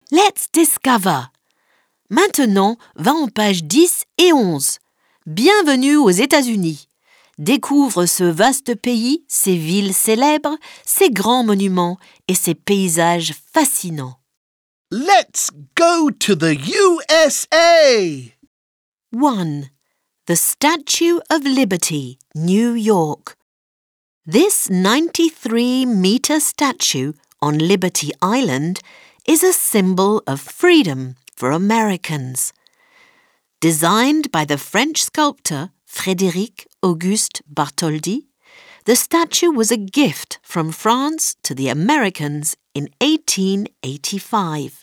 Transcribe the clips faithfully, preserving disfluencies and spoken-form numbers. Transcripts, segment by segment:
Let's discover. Maintenant, va en page dix et onze. Bienvenue aux États-Unis. Découvre ce vaste pays, ses villes célèbres, ses grands monuments et ses paysages fascinants. Let's go to the U S A! one. The Statue of Liberty, New York. This ninety-three metre statue on Liberty Island is a symbol of freedom for Americans. Designed by the French sculptor Frédéric Auguste Bartholdi, the statue was a gift from France to the Americans in eighteen eighty-five.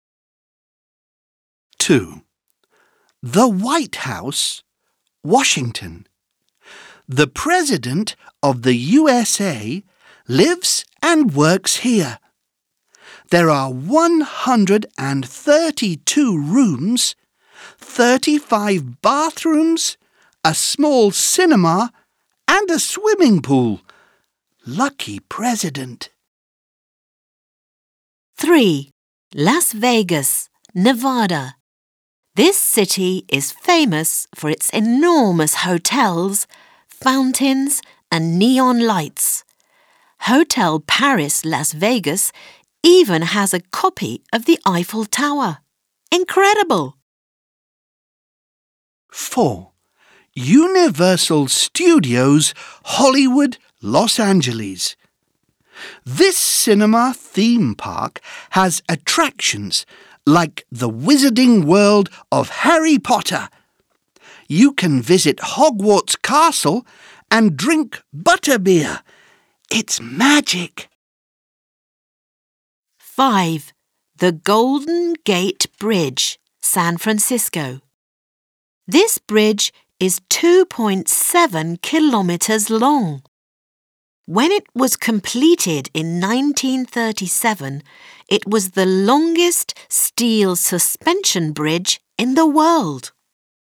two. The White House, Washington. The President of the U S A lives and works here. There are one hundred thirty-two rooms, thirty-five bathrooms, a small cinema, and a swimming pool. Lucky President. three. Las Vegas, Nevada. This city is famous for its enormous hotels, fountains, and neon lights. Hotel Paris Las Vegas even has a copy of the Eiffel Tower. Incredible! four. Universal Studios, Hollywood, Los Angeles. This cinema theme park has attractions like the Wizarding World of Harry Potter. You can visit Hogwarts Castle and drink butterbeer. It's magic. five. The Golden Gate Bridge, San Francisco. This bridge is two point seven kilometers long. When it was completed in nineteen thirty-seven, it was the longest steel suspension bridge in the world.